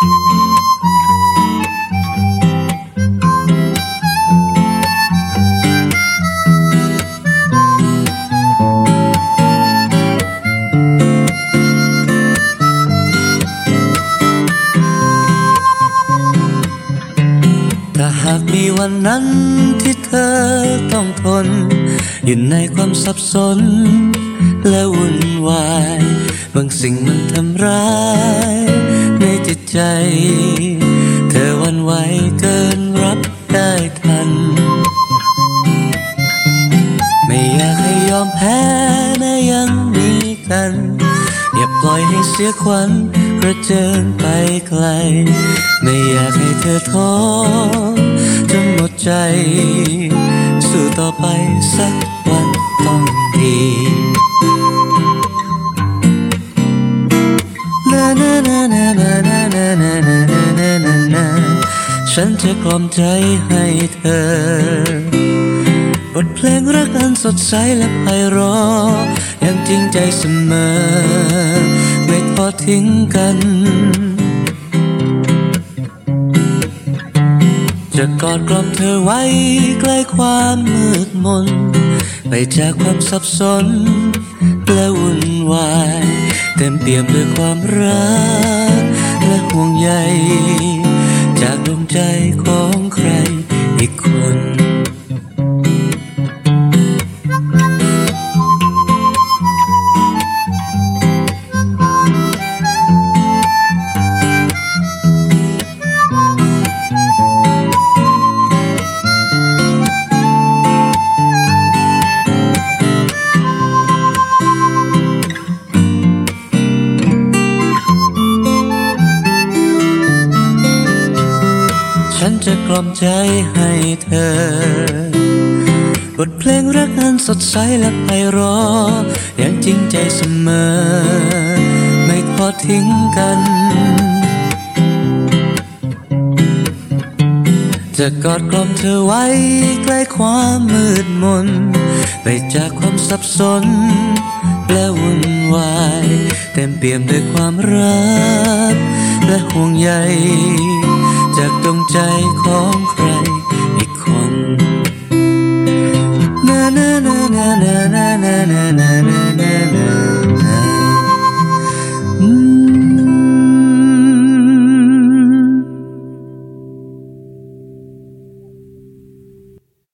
ถ้าหากมีวันนั้นที่เธอต้องทนอยู่ในความสับสนและวุ่นวายบางสิ่งมันทำร้ายในจิตใจเธอหวั่นไหวเกินรับได้ทันไม่อยากให้ยอมแพ้แม้ยังมีกันอย่าปล่อยให้เสียขวัญกระเจิงไปไกลไม่อยากให้เธอท้อจนหมดใจสู้ต่อไปสักวันต้องดีนานานานานานานานานานานาฉันจะกล่อมใจให้เธอบทเพลงรักอันสดใสและไพเราะยังจริงใจเสมอไม่ทอดทิ้งกันจะกอดกล่อมเธอไว้ใกล้ความมืดมนไปจากความสับสนและวุ่นวายเต็มเปี่ยมด้วยความรักและห่วงใยจากดวงใจของใครอีกคนฉันจะกล่อมใจให้เธอบทเพลงรักอันสดใสและไพเราะยังจริงใจเสมอไม่ทอดทิ้งกันจะกอดกล่อมเธอไว้ใกล้ความมืดมนไปจากความสับสนและวุ่นวายเต็มเปี่ยมด้วยความรักและห่วงใยจากดวงใจของใครอีกคนนานานานานานานานา